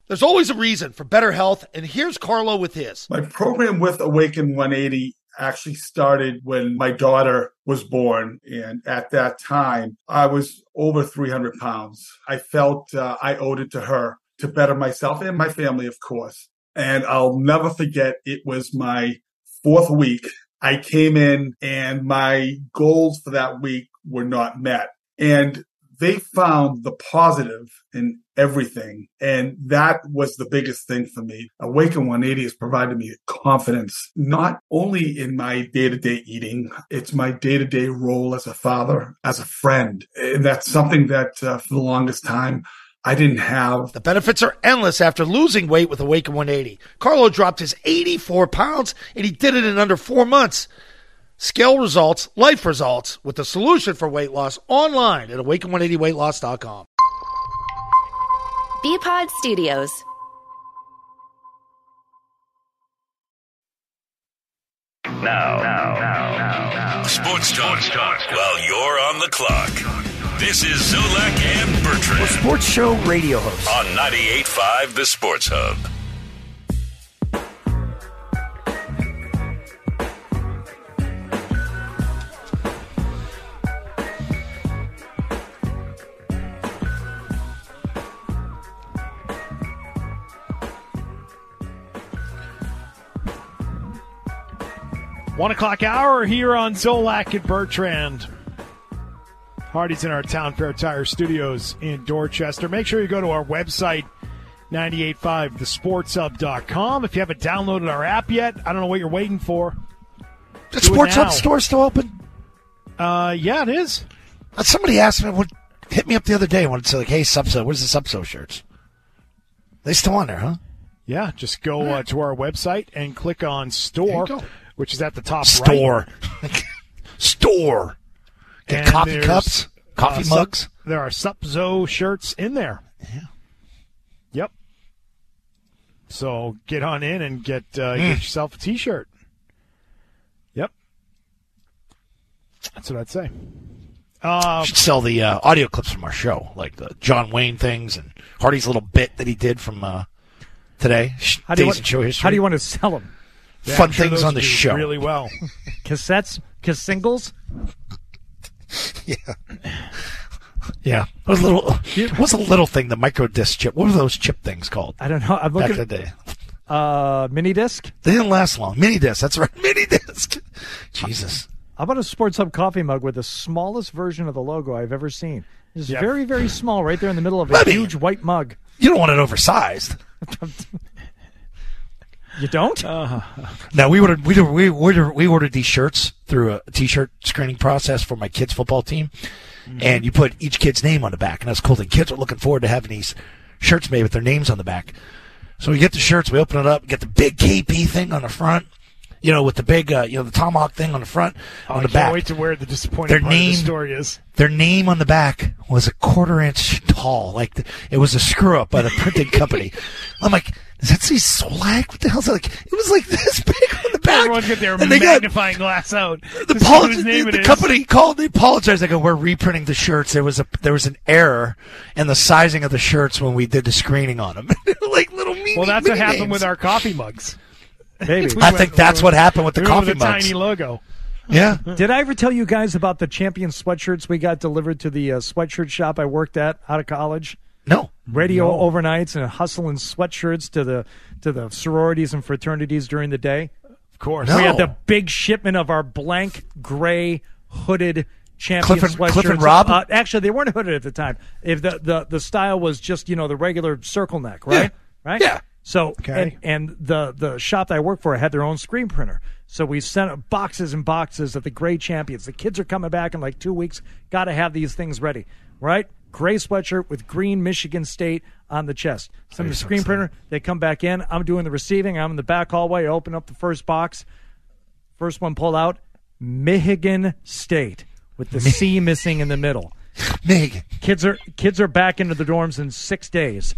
There's always a reason for better health, and here's Carlo with his. My program with Awaken 180 actually started when my daughter was born. And at that time, I was over 300 pounds. I felt I owed it to her to better myself and my family, of course. And I'll never forget, it was my 4th week. I came in and my goals for that week were not met. And they found the positive in everything. And that was the biggest thing for me. Awaken 180 has provided me confidence, not only in my day-to-day eating, it's my day-to-day role as a father, as a friend. And that's something that for the longest time, I didn't have. The benefits are endless after losing weight with Awaken 180. Carlo dropped his 84 pounds, and he did it in under 4 months. Scale results, life results, with the solution for weight loss online at awaken180weightloss.com. Bpod Studios. Now. Sports talk while you're on the clock. This is Zolak and Bertrand. A sports show radio host. On 98.5 The Sports Hub. One o'clock hour here on Zolak and Bertrand. Hardy's in our Town Fair Tire Studios in Dorchester. Make sure you go to our website, 985thesportshub.com. If you haven't downloaded our app yet, I don't know what you're waiting for. The Sports Hub store still open? Yeah, it is. Somebody asked me, hit me up the other day when it's like, hey, Subso, where's the Subso shirts? They still on there, huh? Yeah, just go to our website and click on store, which is at the top right. Store. Get and coffee cups, coffee mugs. There are Subzo shirts in there. Yeah. Yep. So get on in and get yourself a T-shirt. Yep. That's what I'd say. Should sell the audio clips from our show, like the John Wayne things and Hardy's little bit that he did from today. Show history. How do you want to sell them? Fun things on the show. Really well. Cassettes? Singles? Yeah. What's a little thing, the micro disc chip? What were those chip things called? I don't know. I'm looking back in the day. Mini disc? They didn't last long. Mini disc. That's right. Mini disc. Jesus. How about a Sports Hub coffee mug with the smallest version of the logo I've ever seen? It's very, very small right there in the middle of a huge white mug. You don't want it oversized. You don't? No, we ordered these shirts through a T-shirt screening process for my kids' football team, and you put each kid's name on the back, and that's cool. The kids are looking forward to having these shirts made with their names on the back. So we get the shirts, we open it up, get the big KP thing on the front, with the big, the tomahawk thing on the front, on the back. I can't wait to wear the disappointing part of the story is. Their name on the back was a 1/4 inch tall, it was a screw up by the printing company. I'm like, does that say Solak? What the hell's that? It was like this big on the back. Everyone get their magnifying glass out. The company called. They apologized. They go, we're reprinting the shirts. There was an error in the sizing of the shirts when we did the screening on them. Like little mini. Well, that's what happened with our coffee mugs. Maybe. I think that's what happened with the coffee mugs. Tiny logo. Yeah. Did I ever tell you guys about the champion sweatshirts we got delivered to the sweatshirt shop I worked at out of college? No. Radio overnights and hustling sweatshirts to the sororities and fraternities during the day. Of course. We had the big shipment of our blank gray hooded champion sweatshirts. Cliff and Rob? Actually, they weren't hooded at the time. If the style was just the regular circle neck, right? Yeah. Right. Yeah. So and the shop that I worked for had their own screen printer. So we sent boxes and boxes of the gray champions. The kids are coming back in like 2 weeks. Got to have these things ready, right? Gray sweatshirt with green Michigan State on the chest. Send the screen printer. They come back in. I'm doing the receiving. I'm in the back hallway. I open up the first box. First one pulled out. Michigan State with the C missing in the middle. Michigan. Kids are back into the dorms in 6 days.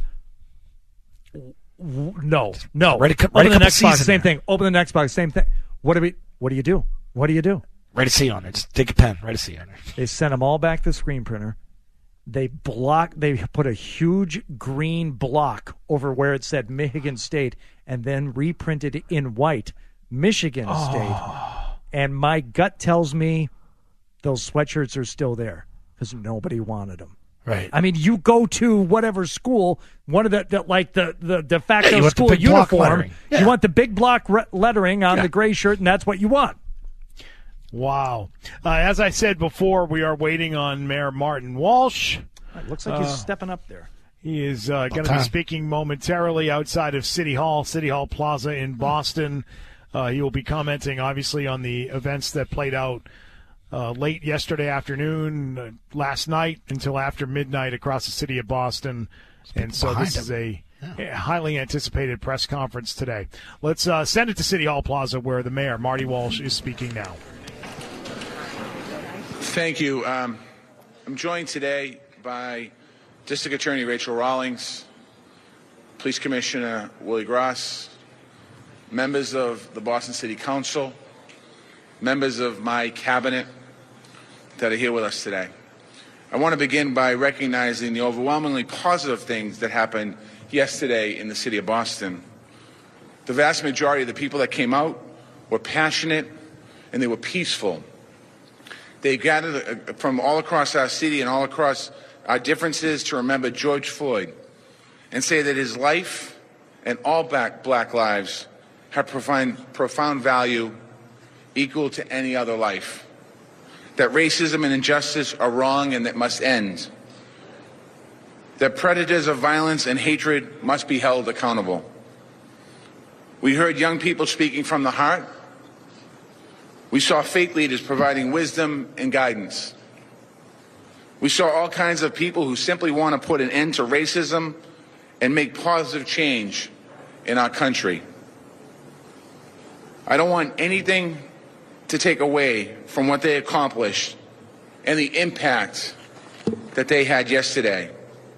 No. Open the next box. Same thing. Open the next box. Same thing. What do you do? Write a C on it. Just take a pen. Write a C on it. They sent them all back to the screen printer. They put a huge green block over where it said Michigan State and then reprinted in white Michigan State. And my gut tells me those sweatshirts are still there because nobody wanted them. Right. I mean, you go to whatever school, one of the de facto you want the school big block uniform. lettering. Yeah. You want the big block lettering on the gray shirt, and that's what you want. Wow. As I said before, we are waiting on Mayor Martin Walsh. It looks like he's stepping up there. He is going to be speaking momentarily outside of City Hall Plaza in Boston. He will be commenting, obviously, on the events that played out late yesterday afternoon, last night, until after midnight across the city of Boston. And so this is a highly anticipated press conference today. Let's send it to City Hall Plaza where the mayor, Marty Walsh, is speaking now. Thank you. I'm joined today by District Attorney Rachel Rawlings, Police Commissioner Willie Gross, members of the Boston City Council, members of my cabinet that are here with us today. I want to begin by recognizing the overwhelmingly positive things that happened yesterday in the city of Boston. The vast majority of the people that came out were passionate and they were peaceful. They gathered from all across our city and all across our differences to remember George Floyd and say that his life and all black lives have profound value equal to any other life. That racism and injustice are wrong and that must end. That predators of violence and hatred must be held accountable. We heard young people speaking from the heart. We saw faith leaders providing wisdom and guidance. We saw all kinds of people who simply want to put an end to racism and make positive change in our country. I don't want anything to take away from what they accomplished and the impact that they had yesterday.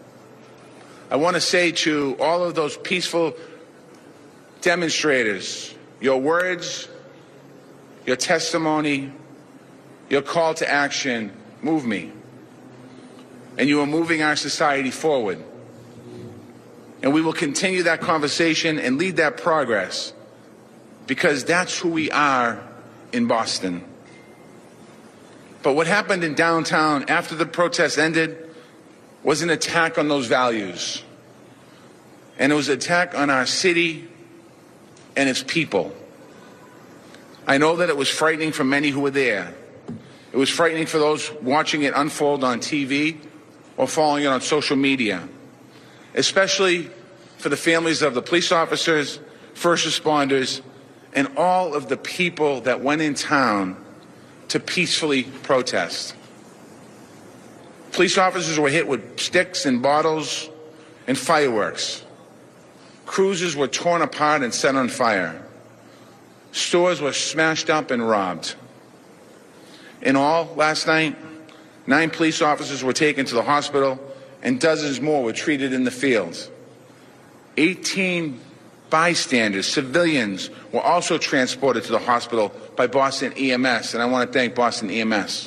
I want to say to all of those peaceful demonstrators, your words, your testimony, your call to action move me. And you are moving our society forward. And we will continue that conversation and lead that progress because that's who we are in Boston. But what happened in downtown after the protest ended was an attack on those values. And it was an attack on our city and its people. I know that it was frightening for many who were there. It was frightening for those watching it unfold on TV or following it on social media, especially for the families of the police officers, first responders, and all of the people that went in town to peacefully protest. Police officers were hit with sticks and bottles and fireworks. Cruises were torn apart and set on fire. Stores were smashed up and robbed. In all, last night, 9 police officers were taken to the hospital and dozens more were treated in the field. 18 bystanders, civilians, were also transported to the hospital by Boston EMS, and I want to thank Boston EMS.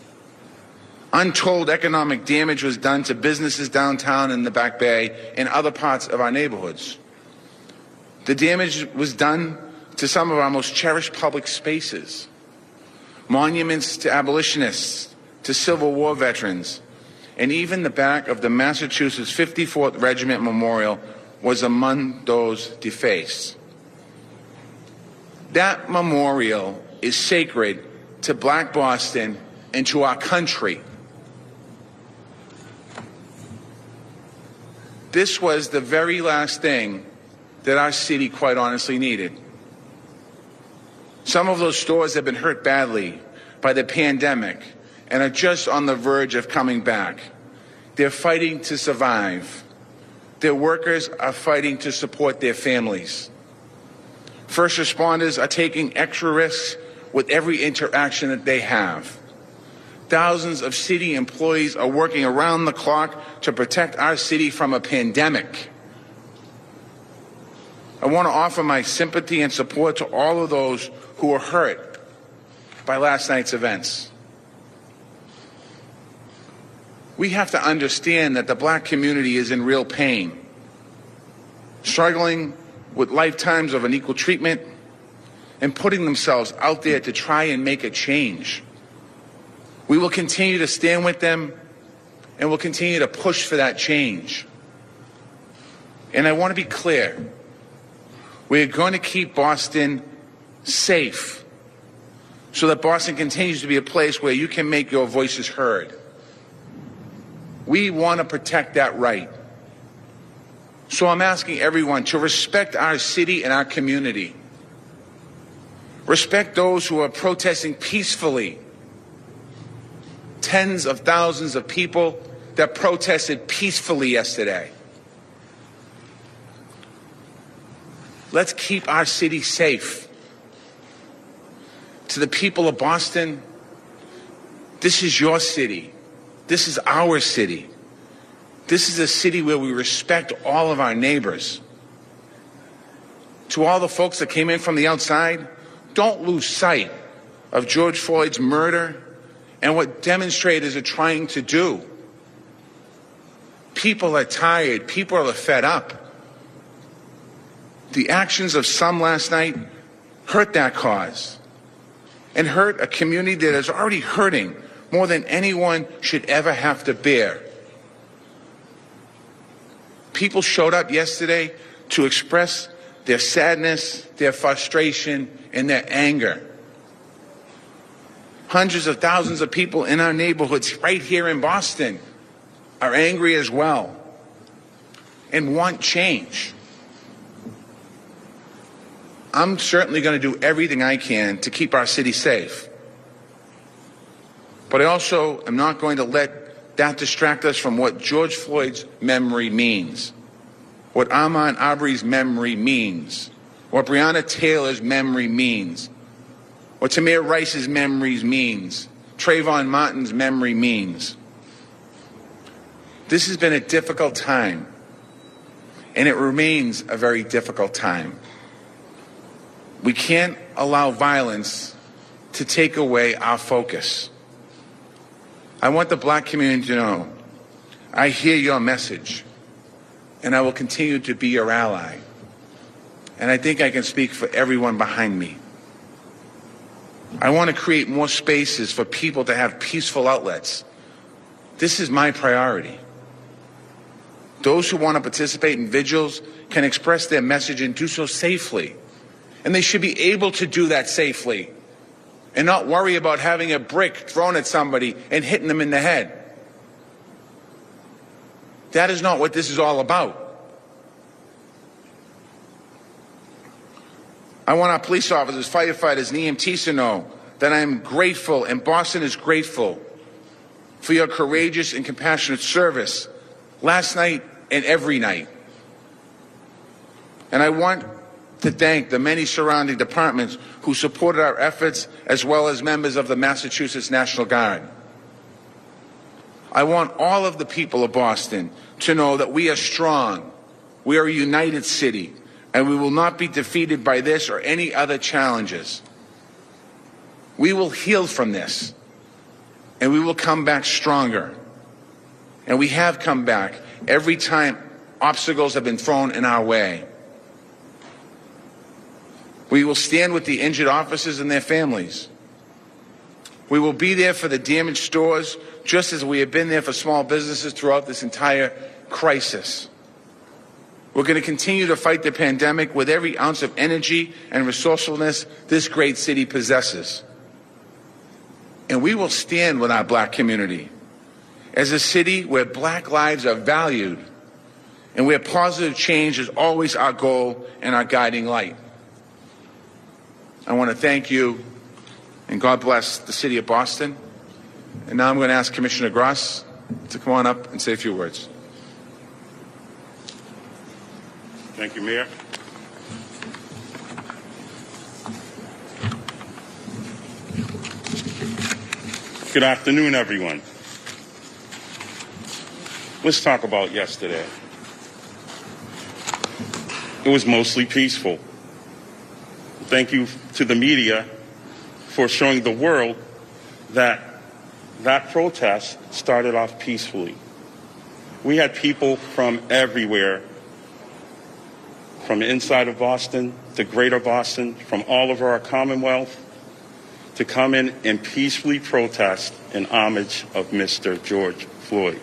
Untold economic damage was done to businesses downtown in the Back Bay and other parts of our neighborhoods. The damage was done to some of our most cherished public spaces, monuments to abolitionists, to Civil War veterans, and even the back of the Massachusetts 54th Regiment Memorial was among those defaced. That memorial is sacred to Black Boston and to our country. This was the very last thing that our city quite honestly needed. Some of those stores have been hurt badly by the pandemic and are just on the verge of coming back. They're fighting to survive. Their workers are fighting to support their families. First responders are taking extra risks with every interaction that they have. Thousands of city employees are working around the clock to protect our city from a pandemic. I want to offer my sympathy and support to all of those who were hurt by last night's events. We have to understand that the black community is in real pain, struggling with lifetimes of unequal treatment and putting themselves out there to try and make a change. We will continue to stand with them and we'll continue to push for that change. And I want to be clear. We're going to keep Boston safe so that Boston continues to be a place where you can make your voices heard. We want to protect that right. So I'm asking everyone to respect our city and our community. Respect those who are protesting peacefully. Tens of thousands of people that protested peacefully yesterday. Let's keep our city safe. To the people of Boston, this is your city. This is our city. This is a city where we respect all of our neighbors. To all the folks that came in from the outside, don't lose sight of George Floyd's murder and what demonstrators are trying to do. People are tired. People are fed up. The actions of some last night hurt that cause and hurt a community that is already hurting more than anyone should ever have to bear. People showed up yesterday to express their sadness, their frustration, and their anger. Hundreds of thousands of people in our neighborhoods right here in Boston are angry as well and want change. I'm certainly going to do everything I can to keep our city safe. But I also am not going to let that distract us from what George Floyd's memory means, what Ahmaud Arbery's memory means, what Breonna Taylor's memory means, what Tamir Rice's memories means, Trayvon Martin's memory means. This has been a difficult time, and it remains a very difficult time. We can't allow violence to take away our focus. I want the black community to know I hear your message, and I will continue to be your ally. And I think I can speak for everyone behind me. I want to create more spaces for people to have peaceful outlets. This is my priority. Those who want to participate in vigils can express their message and do so safely. And they should be able to do that safely and not worry about having a brick thrown at somebody and hitting them in the head. That is not what this is all about. I want our police officers, firefighters, and EMTs to know that I am grateful, and Boston is grateful, for your courageous and compassionate service last night and every night. And I want to thank the many surrounding departments who supported our efforts, as well as members of the Massachusetts National Guard. I want all of the people of Boston to know that we are strong, we are a united city, and we will not be defeated by this or any other challenges. We will heal from this, and we will come back stronger. And we have come back every time obstacles have been thrown in our way. We will stand with the injured officers and their families. We will be there for the damaged stores, just as we have been there for small businesses throughout this entire crisis. We're going to continue to fight the pandemic with every ounce of energy and resourcefulness this great city possesses. And we will stand with our black community as a city where black lives are valued and where positive change is always our goal and our guiding light. I want to thank you, and God bless the city of Boston. And now I'm going to ask Commissioner Gross to come on up and say a few words. Thank you, Mayor. Good afternoon, everyone. Let's talk about yesterday. It was mostly peaceful. Thank you to the media for showing the world that that protest started off peacefully. We had people from everywhere, from the inside of Boston to greater Boston, from all over our Commonwealth, to come in and peacefully protest in homage of Mr. George Floyd.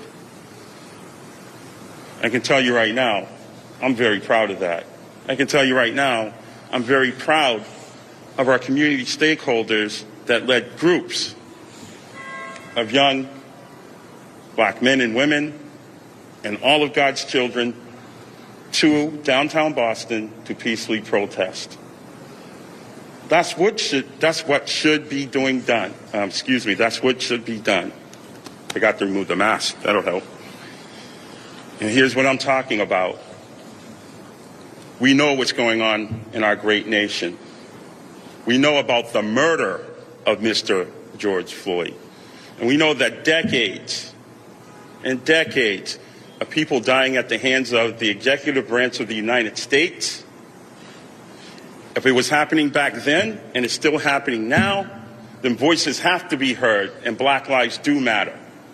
I can tell you right now, I'm very proud of that. I can tell you right now, I'm very proud of our community stakeholders that led groups of young black men and women and all of God's children to downtown Boston to peacefully protest. That's what should be done. That's what should be done. I forgot to remove the mask. That'll help. And here's what I'm talking about. We know what's going on in our great nation. We know about the murder of Mr. George Floyd. And we know that decades and decades of people dying at the hands of the executive branch of the United States. If it was happening back then and it's still happening now, then voices have to be heard and Black lives do matter.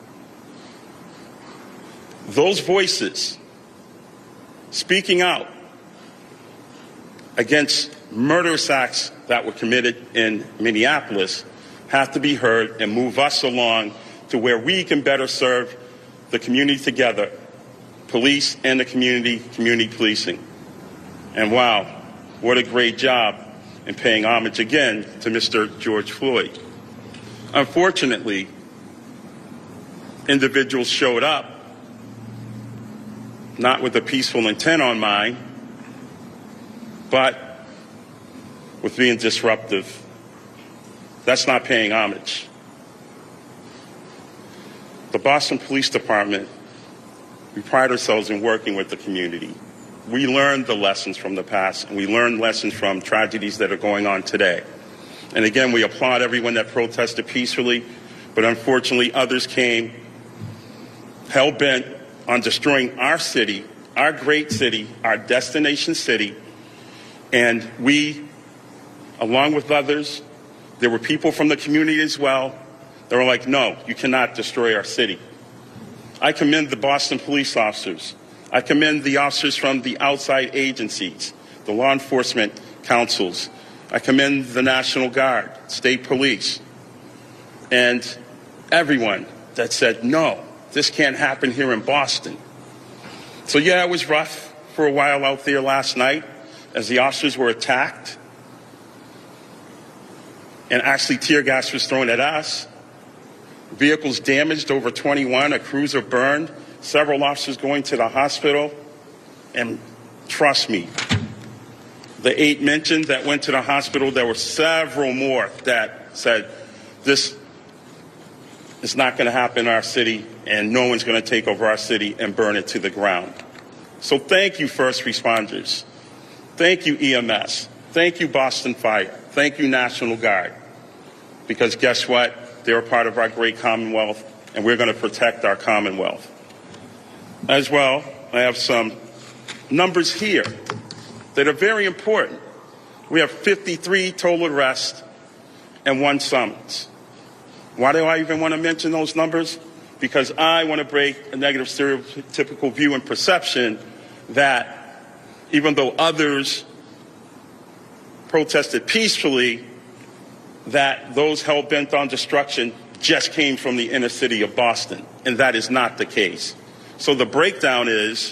Those voices speaking out against murderous acts that were committed in Minneapolis have to be heard and move us along to where we can better serve the community together, police and the community policing. And wow, what a great job in paying homage again to Mr. George Floyd. Unfortunately, individuals showed up not with a peaceful intent on mind, but with being disruptive. That's not paying homage. The Boston Police Department, we pride ourselves in working with the community. We learned the lessons from the past, and we learned lessons from tragedies that are going on today. And again, we applaud everyone that protested peacefully, but unfortunately others came hell-bent on destroying our city, our great city, our destination city. And we, along with others, there were people from the community as well, that were like, no, you cannot destroy our city. I commend the Boston police officers. I commend the officers from the outside agencies, the law enforcement councils. I commend the National Guard, state police, and everyone that said, no, this can't happen here in Boston. So yeah, it was rough for a while out there last night as the officers were attacked and actually tear gas was thrown at us. Vehicles damaged, over 21, a cruiser burned, several officers going to the hospital. And trust me, the 8 mentioned that went to the hospital, there were several more that said, this is not going to happen in our city, and no one's going to take over our city and burn it to the ground. So thank you, first responders. Thank you, EMS. Thank you, Boston Fire. Thank you, National Guard. Because guess what? They're a part of our great Commonwealth, and we're going to protect our Commonwealth. As well, I have some numbers here that are very important. We have 53 total arrests and 1 summons. Why do I even want to mention those numbers? Because I want to break a negative stereotypical view and perception that even though others protested peacefully, that those hell-bent on destruction just came from the inner city of Boston, and that is not the case. So the breakdown is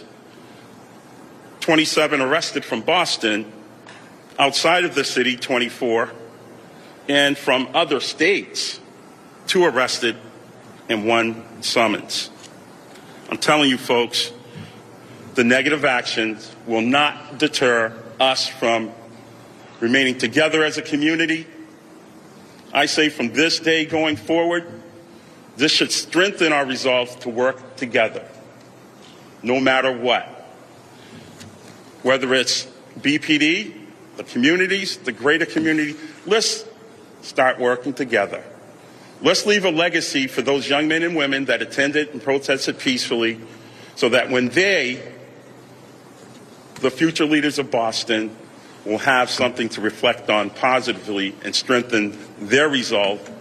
27 arrested from Boston, outside of the city 24, and from other states 2 arrested and 1 summons. I'm telling you folks, the negative actions will not deter us from remaining together as a community. I say from this day going forward, this should strengthen our resolve to work together, no matter what. Whether it's BPD, the communities, the greater community, let's start working together. Let's leave a legacy for those young men and women that attended and protested peacefully so that when they, the future leaders of Boston, will have something to reflect on positively and strengthen their resolve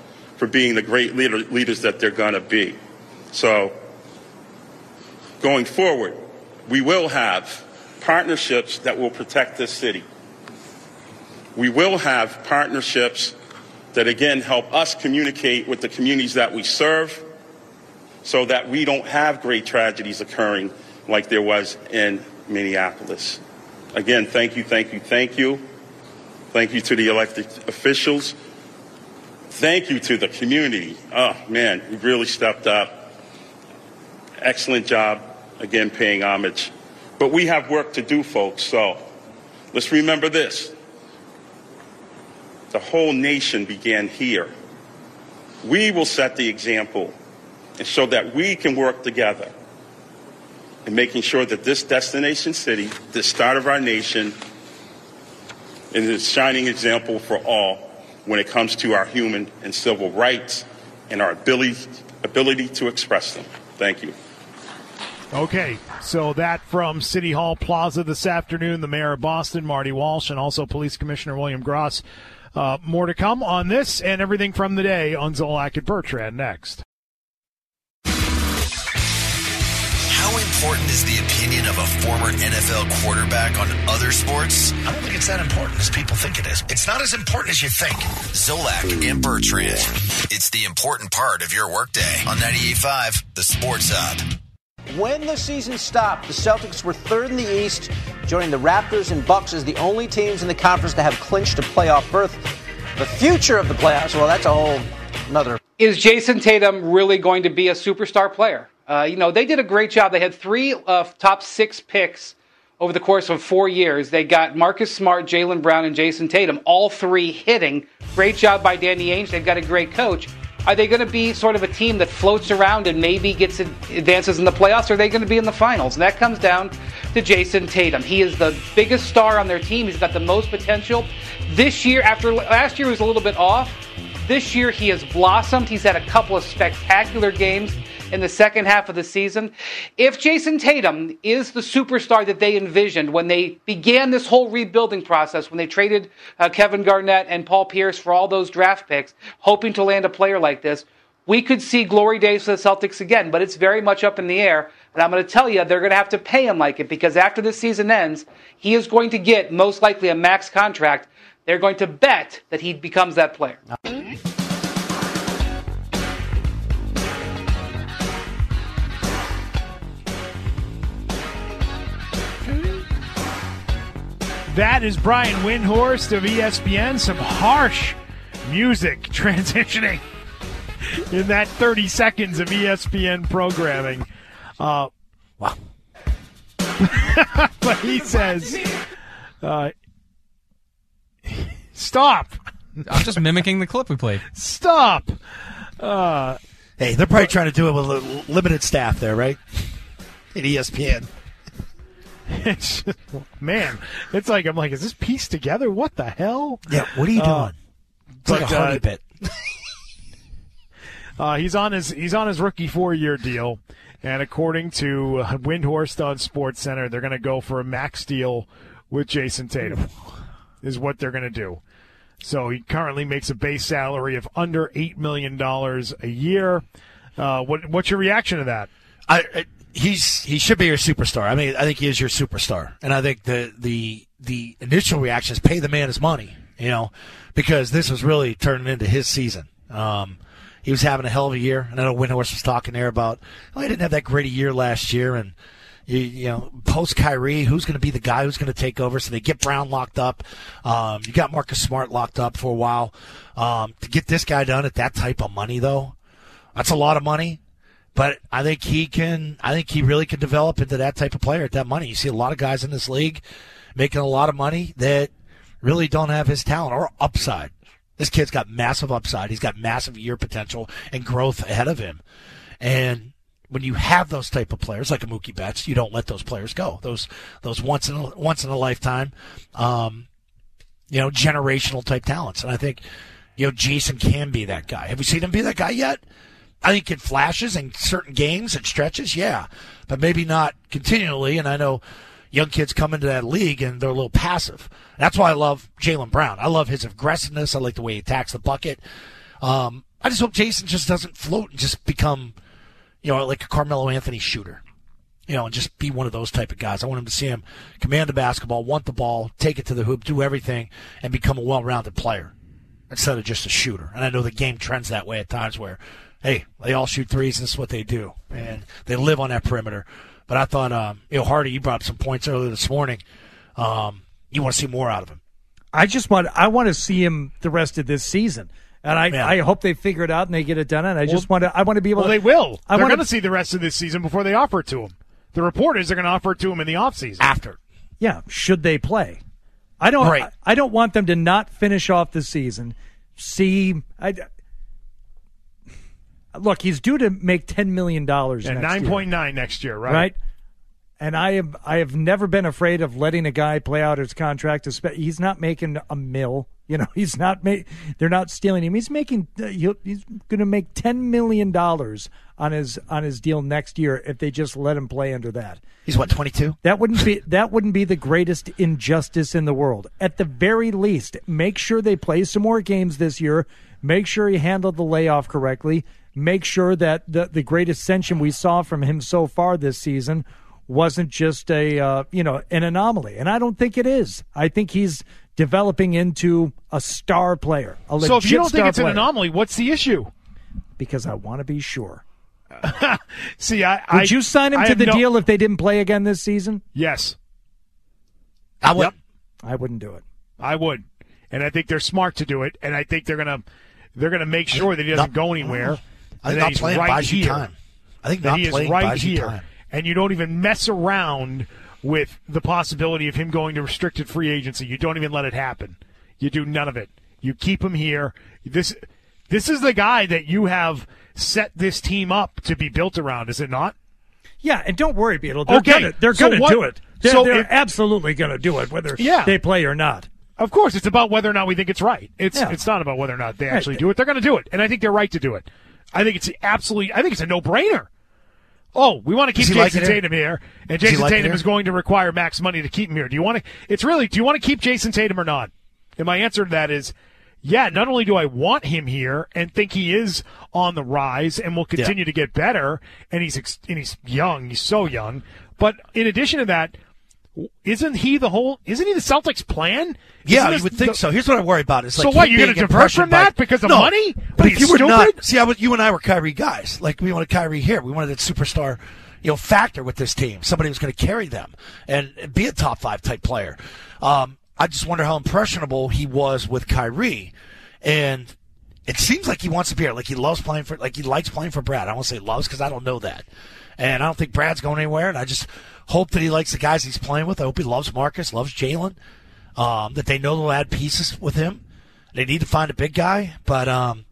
for being the great leaders that they're going to be. So going forward, we will have partnerships that will protect this city. We will have partnerships that, again, help us communicate with the communities that we serve so that we don't have great tragedies occurring like there was in Minneapolis. Again, thank you, thank you, thank you. Thank you to the elected officials. Thank you to the community. Oh, man, you really stepped up. Excellent job, again, paying homage. But we have work to do, folks, so let's remember this. The whole nation began here. We will set the example and show that we can work together in making sure that this destination city, the start of our nation, is a shining example for all when it comes to our human and civil rights and our ability to express them. Thank you. Okay, so that from City Hall Plaza this afternoon, the mayor of Boston, Marty Walsh, and also Police Commissioner William Gross. More to come on this and everything from the day on Zolak and Bertrand next. How important is the opinion of a former NFL quarterback on other sports? I don't think it's that important as people think it is. It's not as important as you think. Zolak and Bertrand. It's the important part of your workday on 98.5, The Sports Hub. When the season stopped, the Celtics were third in the East, joining the Raptors and Bucks as the only teams in the conference to have clinched a playoff berth. The future of the playoffs, well, that's a whole nother. Is Jason Tatum really going to be a superstar player? They did a great job. They had 3 top 6 picks over the course of 4 years. They got Marcus Smart, Jaylen Brown, and Jason Tatum, all 3 hitting. Great job by Danny Ainge. They've got a great coach. Are they going to be sort of a team that floats around and maybe advances in the playoffs, or are they going to be in the finals? And that comes down to Jason Tatum. He is the biggest star on their team. He's got the most potential. This year, after last year was a little bit off, this year he has blossomed. He's had a couple of spectacular games in the second half of the season. If Jason Tatum is the superstar that they envisioned when they began this whole rebuilding process, when they traded Kevin Garnett and Paul Pierce for all those draft picks, hoping to land a player like this, we could see glory days for the Celtics again, but it's very much up in the air. And I'm going to tell you, they're going to have to pay him like it, because after this season ends, he is going to get most likely a max contract. They're going to bet that he becomes that player. That is Brian Windhorst of ESPN. Some harsh music transitioning in that 30 seconds of ESPN programming. Wow. But he says, stop. I'm just mimicking the clip we played. Stop. Hey, they're probably trying to do it with a limited staff there, right? At ESPN. It's just, man, it's like, I'm like, is this pieced together? What the hell? Yeah, what are you doing? It's like a Hardy bit. He's on his rookie 4-year deal, and according to Windhorst on SportsCenter, they're going to go for a max deal with Jason Tatum, is what they're going to do. So he currently makes a base salary of under $8 million a year. What's your reaction to that? He should be your superstar. I mean, I think he is your superstar, and I think the initial reaction is pay the man his money, because this was really turning into his season. He was having a hell of a year, and I know Windhorst was talking there about, he didn't have that great a year last year, and post Kyrie, who's going to be the guy who's going to take over? So they get Brown locked up. You got Marcus Smart locked up for a while. To get this guy done at that type of money, though, that's a lot of money. But I think he really can develop into that type of player at that money. You see a lot of guys in this league making a lot of money that really don't have his talent or upside. This kid's got massive upside. He's got massive year potential and growth ahead of him. And when you have those type of players like a Mookie Betts, you don't let those players go. Those once in a lifetime, generational type talents. And I think, Jason can be that guy. Have we seen him be that guy yet? I think in flashes in certain games and stretches, yeah, but maybe not continually. And I know young kids come into that league and they're a little passive. That's why I love Jaylen Brown. I love his aggressiveness. I like the way he attacks the bucket. I just hope Jason just doesn't float and just become, like a Carmelo Anthony shooter. And just be one of those type of guys. I want him to see him command the basketball, want the ball, take it to the hoop, do everything, and become a well-rounded player instead of just a shooter. And I know the game trends that way at times where, hey, they all shoot threes, and this is what they do. And they live on that perimeter. But I thought, Hardy, you brought up some points earlier this morning. You want to see more out of him. I want to see him the rest of this season. And I hope they figure it out and they get it done. And I want to be able to. Well, they will. They're going to see the rest of this season before they offer it to him. The reporters are going to offer it to him in the offseason. After. Yeah, should they play? I don't want them to not finish off the season. Look, he's due to make $10 million next year. 9.9 next year, right? Right. And I have never been afraid of letting a guy play out his contract. He's not making $1 million. He's not. They're not stealing him. He's making. He's going to make $10 million on his deal next year if they just let him play under that. He's 22. That wouldn't be the greatest injustice in the world. At the very least, make sure they play some more games this year. Make sure he handled the layoff correctly. Make sure that the great ascension we saw from him so far this season wasn't just an anomaly. And I don't think it is. I think he's developing into a star player, a legit star player. So if you don't think it's an anomaly, what's the issue? Because I want to be sure. See, would you sign him to the deal if they didn't play again this season? Yes. I would. Yep. I wouldn't do it. I would. And I think they're smart to do it, and I think they're gonna make sure that he doesn't go anywhere. I think not playing buys you time. I think not playing buys you time. And you don't even mess around with the possibility of him going to restricted free agency. You don't even let it happen. You do none of it. You keep him here. This is the guy that you have set this team up to be built around, is it not? Yeah, and don't worry, Beetle. They're going to do it. They're absolutely going to do it, whether they play or not. Of course, it's about whether or not we think it's right. It's not about whether or not they actually do it. They're going to do it, and I think they're right to do it. I think it's a no-brainer. Oh, we want to keep Jason Tatum here, and Jason Tatum is going to require max money to keep him here. Do you want to keep Jason Tatum or not? And my answer to that is, yeah, not only do I want him here and think he is on the rise and will continue to get better, and he's young, he's so young, but in addition to that, isn't he the Celtics' plan? Yeah, you would think so. Here's what I worry about. It's so what, you're going to divert from that because of money? But if you were not, you and I were Kyrie guys. Like, we wanted Kyrie here. We wanted that superstar, factor with this team. Somebody who's going to carry them and be a top 5 type player. I just wonder how impressionable he was with Kyrie. And it seems like he wants to be here. Like, he likes playing for Brad. I won't say loves because I don't know that. And I don't think Brad's going anywhere. And I just hope that he likes the guys he's playing with. I hope he loves Marcus, loves Jalen, that they know they'll add pieces with him. They need to find a big guy. But,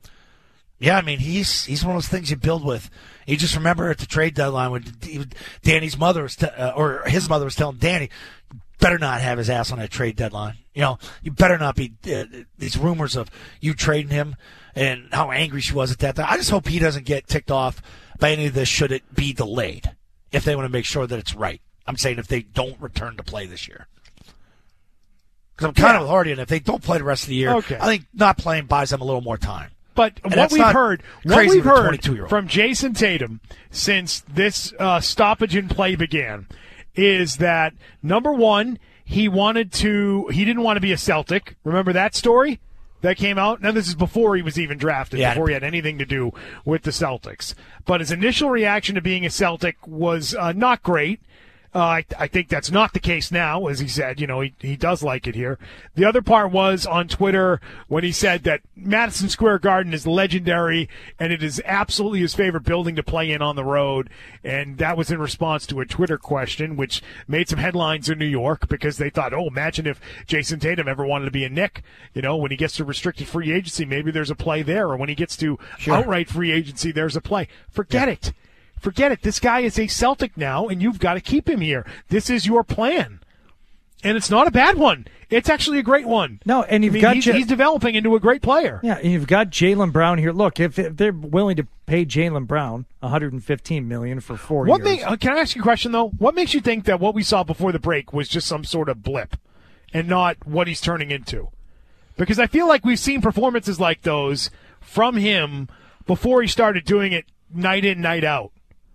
he's one of those things you build with. You just remember at the trade deadline when Danny's mother was or his mother was telling Danny, better not have his ass on that trade deadline. You better not be these rumors of you trading him and how angry she was at that time. I just hope he doesn't get ticked off by any of this should it be delayed if they want to make sure that it's right. I'm saying if they don't return to play this year. Because I'm kind of with Hardy, and if they don't play the rest of the year, I think not playing buys them a little more time. But what we've heard from Jason Tatum since this stoppage in play began is that, number one, he didn't want to be a Celtic. Remember that story that came out? Now, this is before he was even drafted, before he had anything to do with the Celtics. But his initial reaction to being a Celtic was not great. I think that's not the case now, as he said. He does like it here. The other part was on Twitter when he said that Madison Square Garden is legendary and it is absolutely his favorite building to play in on the road. And that was in response to a Twitter question, which made some headlines in New York because they thought, imagine if Jason Tatum ever wanted to be a Knick. When he gets to restricted free agency, maybe there's a play there. Or when he gets to outright free agency, there's a play. Forget it. Forget it. This guy is a Celtic now, and you've got to keep him here. This is your plan. And it's not a bad one. It's actually a great one. No, and he's developing into a great player. Yeah, and you've got Jaylen Brown here. Look, if they're willing to pay Jaylen Brown $115 million for 4 years. Can I ask you a question, though? What makes you think that what we saw before the break was just some sort of blip and not what he's turning into? Because I feel like we've seen performances like those from him before he started doing it night in, night out.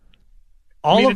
Go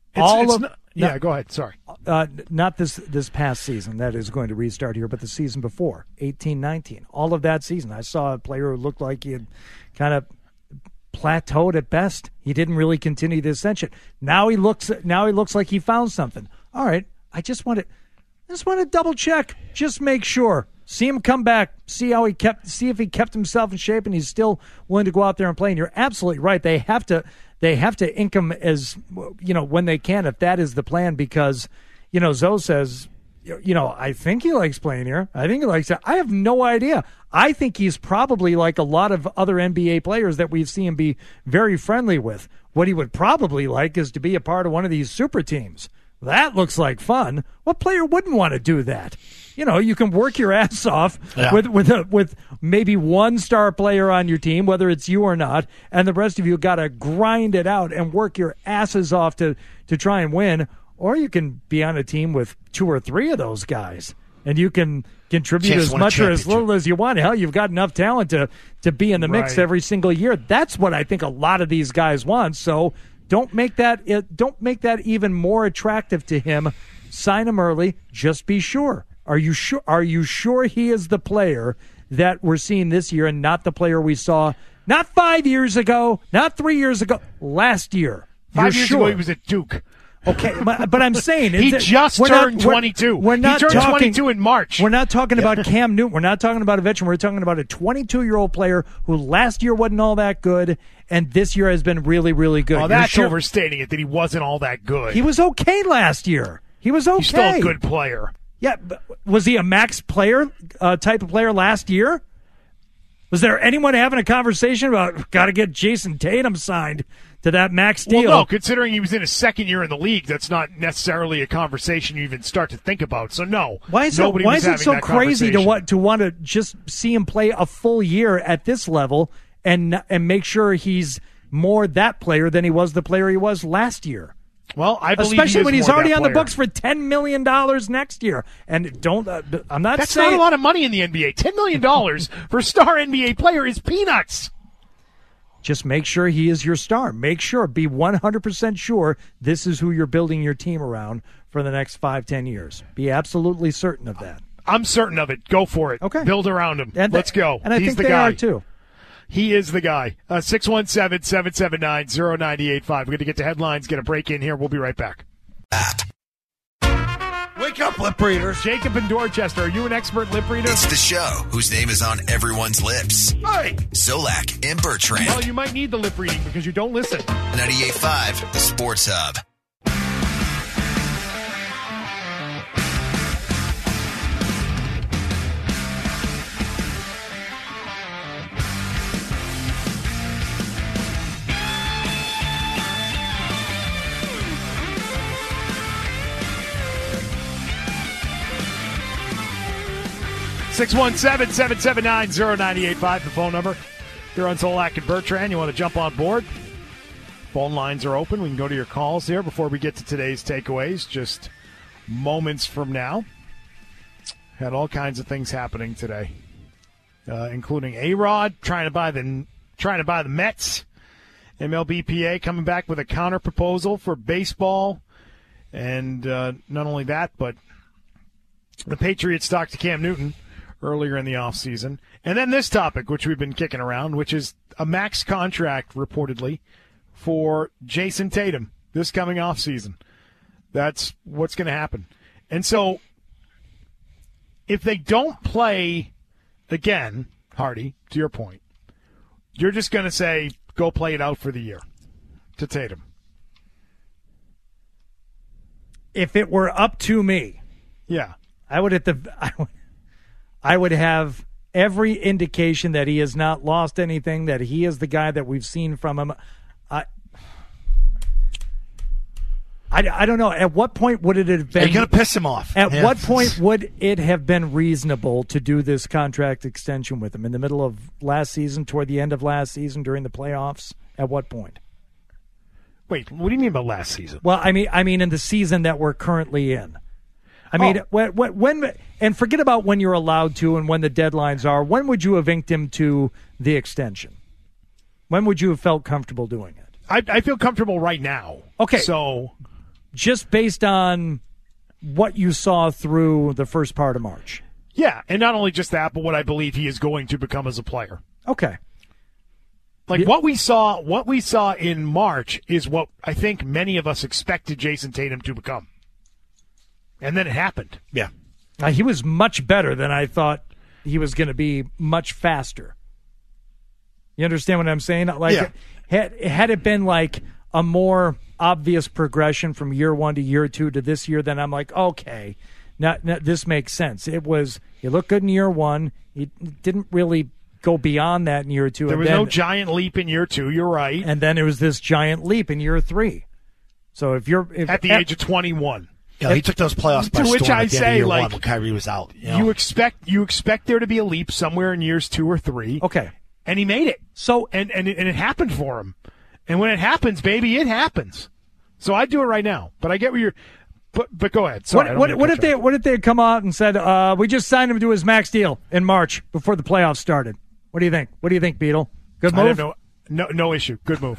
ahead. Sorry. Not this past season that is going to restart here, but the season before, 18-19. All of that season, I saw a player who looked like he had kind of plateaued at best. He didn't really continue the ascension. Now he looks like he found something. All right, I just want to double check, just make sure. See him come back, see if he kept himself in shape, and he's still willing to go out there and play. And you're absolutely right. They have to ink him as when they can, if that is the plan, because Zoe says, I think he likes playing here. I think he likes it. I have no idea. I think he's probably like a lot of other NBA players that we've seen him be very friendly with. What he would probably like is to be a part of one of these super teams. That looks like fun. What player wouldn't want to do that? You can work your ass off with maybe one star player on your team, whether it's you or not, and the rest of you got to grind it out and work your asses off to try and win. Or you can be on a team with 2 or 3 of those guys, and you can contribute as much or as little as you want. Hell, you've got enough talent to be in the mix every single year. That's what I think a lot of these guys want. So don't make that even more attractive to him. Sign him early. Just be sure. Are you sure he is the player that we're seeing this year and not the player we saw not 5 years ago, not 3 years ago, last year? 5 years ago he was at Duke. Okay, but I'm saying he just turned 22. He turned 22 in March. We're not talking about Cam Newton. We're not talking about a veteran. We're talking about a 22-year-old player who last year wasn't all that good, and this year has been really, really good. Oh, that's overstating it, that he wasn't all that good. He was okay last year. He was okay. He's still a good player. Yeah, but was he a max player type of player last year? Was there anyone having a conversation about got to get Jason Tatum signed to that max deal? Well, no, considering he was in his second year in the league, that's not necessarily a conversation you even start to think about. So no, why is it so crazy to want to just see him play a full year at this level and make sure he's more that player than he was the player he was last year? Well, I believe especially when he's already on the books for $10 million next year. And I'm not That's saying not a lot of money in the NBA. $10 million for a star NBA player is peanuts. Just make sure he is your star. Make sure, be 100% sure this is who you're building your team around for the next 5-10 years. Be absolutely certain of that. I'm certain of it. Go for it. Okay. Build around him. Let's go. And I He's think the they guy. are too. He is the guy. 617-779-0988. We're going to get to headlines, get a break in here. We'll be right back. Wake up, lip readers. Jacob in Dorchester, are you an expert lip reader? It's the show whose name is on everyone's lips. Hey. Zolak and Bertrand. Well, you might need the lip reading because you don't listen. 98.5, the Sports Hub. Six 617-779-0985, the phone number. You're on Zolak and Bertrand. You want to jump on board? Phone lines are open. We can go to your calls here before we get to today's takeaways. Just moments from now. Had all kinds of things happening today, including A-Rod trying to buy the Mets. MLBPA coming back with a counter proposal for baseball, and not only that, but the Patriots talked to Cam Newton earlier in the offseason. And then this topic, which we've been kicking around, which is a max contract, reportedly, for Jason Tatum this coming offseason. That's what's going to happen. And so, if they don't play again, Hardy, to your point, you're just going to say, go play it out for the year to Tatum. If it were up to me, yeah, I would have every indication that he has not lost anything, that he is the guy that we've seen from him. I don't know. At what point would it have been? You're going to piss him off. At what point would it have been reasonable to do this contract extension with him? In the middle of last season, toward the end of last season, during the playoffs? At what point? Wait, what do you mean by last season? Well, I mean in the season that we're currently in. I mean, when and forget about when you're allowed to and when the deadlines are. When would you have inked him to the extension? When would you have felt comfortable doing it? I feel comfortable right now. Okay. So just based on what you saw through the first part of March. Yeah, and not only just that, but what I believe he is going to become as a player. Okay. Like what we saw in March is what I think many of us expected Jason Tatum to become. And then it happened. Yeah. He was much better than I thought he was going to be, much faster. You understand what I'm saying? Like, had it been like a more obvious progression from year 1 to year 2 to this year, then I'm like, okay, now this makes sense. It was, he looked good in year 1. He didn't really go beyond that in year 2. There was no giant leap in year 2. You're right. And then there was this giant leap in year 3. So if at the age of 21. Yeah, he took those playoffs by storm. To which I say, like, when Kyrie was out. You expect there to be a leap somewhere in years 2 or 3. Okay. And he made it. So and it happened for him. And when it happens, baby, it happens. So I do it right now. But I get where you're. But go ahead. Sorry, what if they had come out and said, we just signed him to his max deal in March before the playoffs started? What do you think? What do you think, Beetle? Good move? No issue. Good move.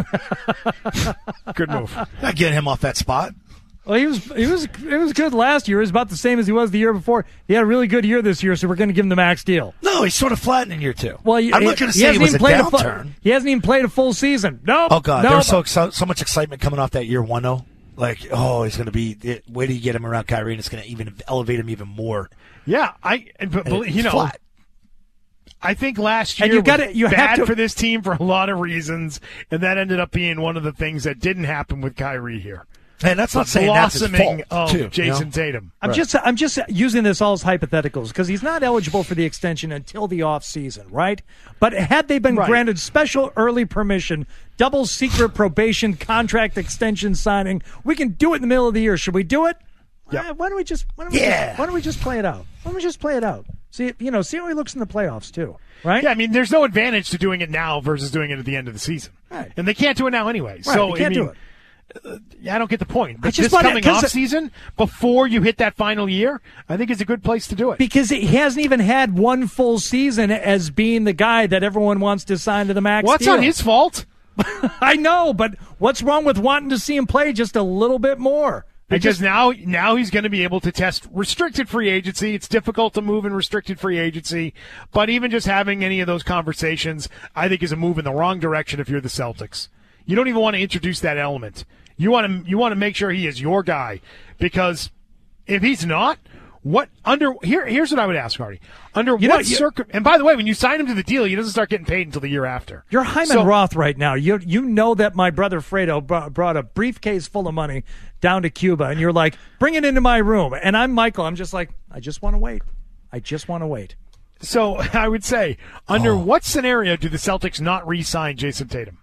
Good move. Not getting him off that spot. Well, he was good last year. He was about the same as he was the year before. He had a really good year this year, so we're going to give him the max deal. No, he's sort of flattened in year 2. Well, I'm not going to say it was a downturn. He hasn't even played a full season. No. Oh God, there was so much excitement coming off that year 1 though. Like, he's going to be. Wait till you get him around Kyrie, and it's going to even elevate him even more. Yeah, flat. I think last year was bad for this team for a lot of reasons, and that ended up being one of the things that didn't happen with Kyrie here. And that's not saying that's his fault, of too, Jason Tatum. I'm just using this all as hypotheticals because he's not eligible for the extension until the off season, right? But had they been granted special early permission, double secret probation contract extension signing, we can do it in the middle of the year. Should we do it? Yep. Why don't we just play it out? Why don't we just play it out? See how he looks in the playoffs too, right? Yeah, I mean, there's no advantage to doing it now versus doing it at the end of the season, right? And they can't do it now anyway. Right, so they can't do it. I don't get the point. But this coming off season, before you hit that final year, I think is a good place to do it. Because he hasn't even had one full season as being the guy that everyone wants to sign to the max deal. It's not his fault. I know, but what's wrong with wanting to see him play just a little bit more? Because now he's going to be able to test restricted free agency. It's difficult to move in restricted free agency, but even just having any of those conversations, I think, is a move in the wrong direction if you're the Celtics. You don't even want to introduce that element. You want to make sure he is your guy, because if he's not, here's what I would ask, Hardy. And by the way, when you sign him to the deal, he doesn't start getting paid until the year after. You're Hyman Roth right now. You know that my brother Fredo brought a briefcase full of money down to Cuba, and you're like, bring it into my room. And I'm Michael. I'm just like, I just want to wait. So I would say, under what scenario do the Celtics not re-sign Jason Tatum?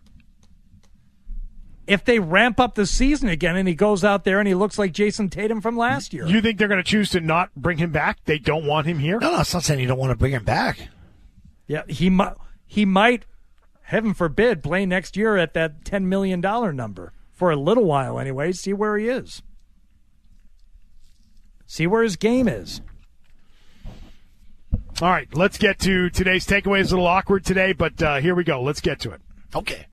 If they ramp up the season again and he goes out there and he looks like Jason Tatum from last year. You think they're going to choose to not bring him back? They don't want him here? No, it's not saying you don't want to bring him back. Yeah, he might, heaven forbid, play next year at that $10 million number for a little while anyway. See where he is. See where his game is. All right, let's get to today's takeaway. It's a little awkward today, but here we go. Let's get to it. Okay.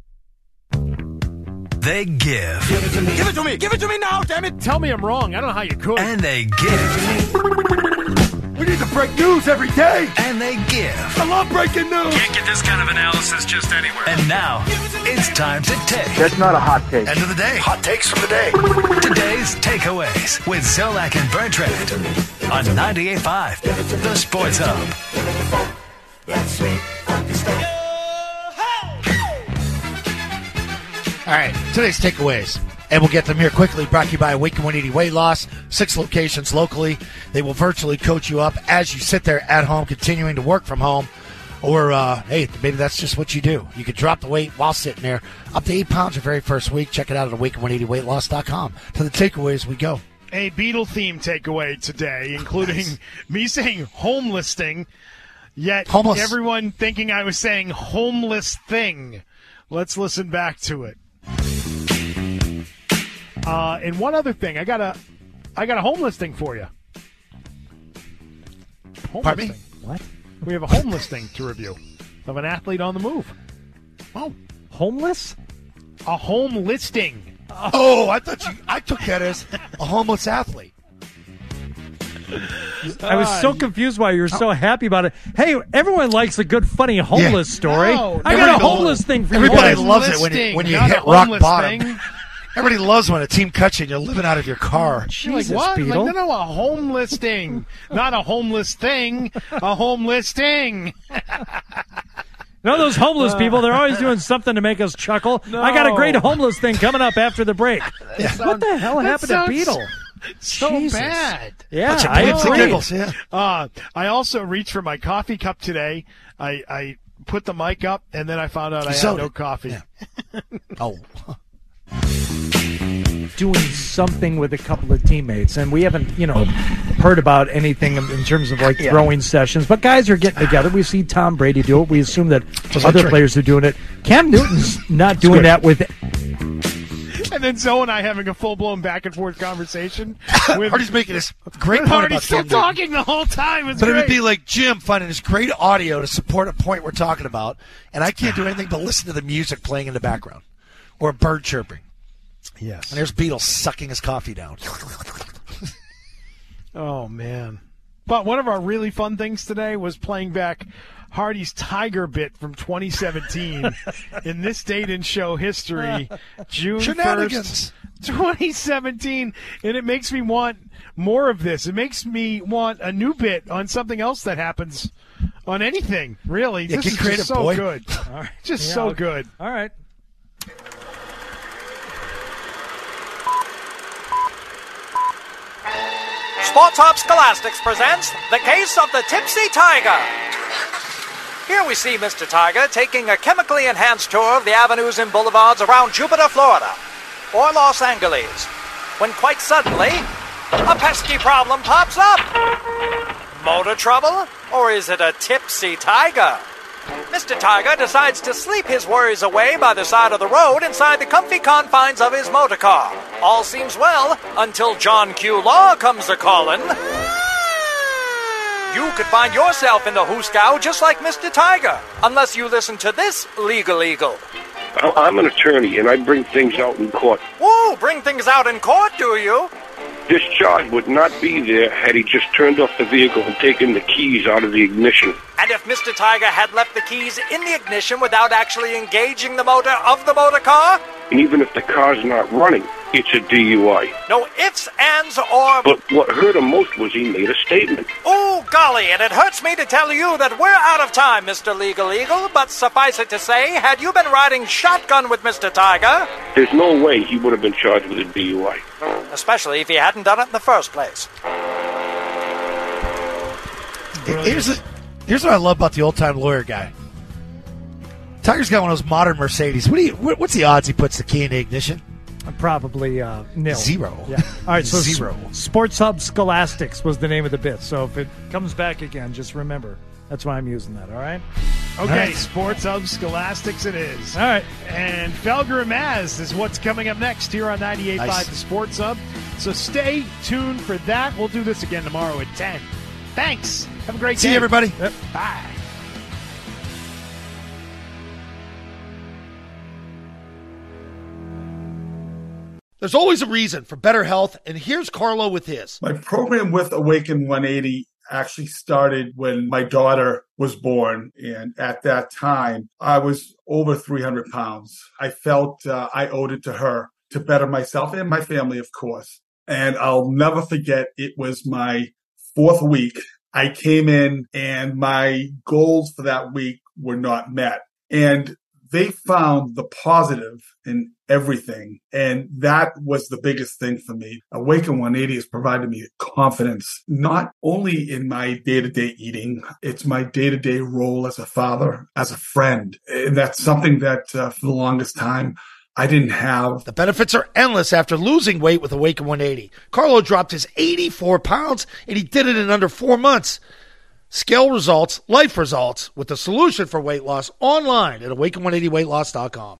They give. Give it to me. Give it to me. Give it to me now, damn it. Tell me I'm wrong. I don't know how you could. And they give. We need to break news every day. And they give. I love breaking news. Can't get this kind of analysis just anywhere. And now, it's time to take. That's not a hot take. End of the day. Hot takes from the day. Today's takeaways with Zolak and Bertrand on 98.5, The Sports Hub. That's me. All right, today's takeaways, and we'll get them here quickly, brought to you by Awaken 180 Weight Loss, 6 locations locally. They will virtually coach you up as you sit there at home, continuing to work from home, or, hey, maybe that's just what you do. You can drop the weight while sitting there, up to 8 pounds your very first week. Check it out at awaken180weightloss.com. To the takeaways we go. A Beatle-themed takeaway today, including me saying homelessing, yet everyone thinking I was saying homeless thing. Let's listen back to it. And one other thing, I got a homeless thing for you. home Pardon me? listing. What? We have a home listing to review of an athlete on the move. Oh, homeless? A home listing. Oh, I took that as a homeless athlete. I was so confused why you were so happy about it. Hey, everyone likes a good, funny homeless story. No, I got a homeless thing for you. Everybody guys. loves it when you hit rock bottom. Everybody loves when a team cuts you and you're living out of your car. You're like, what? Beetle. Like, no, a home listing. Not a homeless thing. A home listing. You know those homeless people, they're always doing something to make us chuckle. No. I got a great homeless thing coming up after the break. What the hell happened to Beetle? So Jesus. bad. Yeah, Bunch of I pigs and agree. giggles, yeah. I also reached for my coffee cup today. I put the mic up, and then I found out I had soda. no coffee. Yeah. Oh. Doing something with a couple of teammates, and we haven't, heard about anything in terms of throwing sessions. But guys are getting together. We see Tom Brady do it. We assume that other players are doing it. Cam Newton's not doing that with. And then Zoe and I having a full-blown back-and-forth conversation. Hardy's making this great point Hardy's about still Cam Newton. talking the whole time. It's But great. it would be like Jim finding this great audio to support a point we're talking about, and I can't do anything but listen to the music playing in the background or a bird chirping. Yes. And there's Beetle sucking his coffee down. Oh, man. But one of our really fun things today was playing back Hardy's Tiger bit from 2017 in this date in show history, June 1st, 2017. And it makes me want more of this. It makes me want a new bit on something else that happens on anything, really. Yeah, this get is creative, just so boy. good. All right. Just so good. All right. Sports Hub Scholastics presents The Case of the Tipsy Tiger. Here we see Mr. Tiger taking a chemically enhanced tour of the avenues and boulevards around Jupiter, Florida, or Los Angeles, when quite suddenly, a pesky problem pops up. Motor trouble? Or is it a tipsy tiger? Mr. Tiger decides to sleep his worries away by the side of the road inside the comfy confines of his motor car. All seems well until John Q. Law comes a-calling. You could find yourself in the hooscow just like Mr. Tiger, unless you listen to this legal eagle. I'm an attorney, and I bring things out in court. Whoa, bring things out in court, do you? This charge would not be there had he just turned off the vehicle and taken the keys out of the ignition. And if Mr. Tiger had left the keys in the ignition without actually engaging the motor of the motor car? And even if the car's not running, it's a DUI. No ifs, ands, or... But what hurt him most was he made a statement. Oh, golly, and it hurts me to tell you that we're out of time, Mr. Legal Eagle, but suffice it to say, had you been riding shotgun with Mr. Tiger... There's no way he would have been charged with a DUI. Especially if he hadn't done it in the first place. Here's what I love about the old-time lawyer guy. Tiger's got one of those modern Mercedes. What's the odds he puts the key in the ignition? Probably nil. Zero. Yeah. All right, so Zero. Sports Hub Scholastics was the name of the bit. So if it comes back again, just remember. That's why I'm using that, all right? Okay, All right. Sports Hub Scholastics it is. All right. And Felger and Maz is what's coming up next here on 98.5 Nice. The Sports Hub. So stay tuned for that. We'll do this again tomorrow at 10. Thanks. Have a great day. See you, everybody. Yep. Bye. There's always a reason for better health, and here's Carlo with his. My program with Awaken 180 actually started when my daughter was born. And at that time, I was over 300 pounds. I felt I owed it to her to better myself and my family, of course. And I'll never forget, it was my 4th week. I came in and my goals for that week were not met. And they found the positive in everything. And that was the biggest thing for me. Awaken 180 has provided me confidence, not only in my day-to-day eating, it's my day-to-day role as a father, as a friend. And that's something that for the longest time, I didn't have. The benefits are endless after losing weight with Awaken 180. Carlo dropped his 84 pounds, and he did it in under 4 months. Scale results, life results, with the solution for weight loss online at awaken180weightloss.com.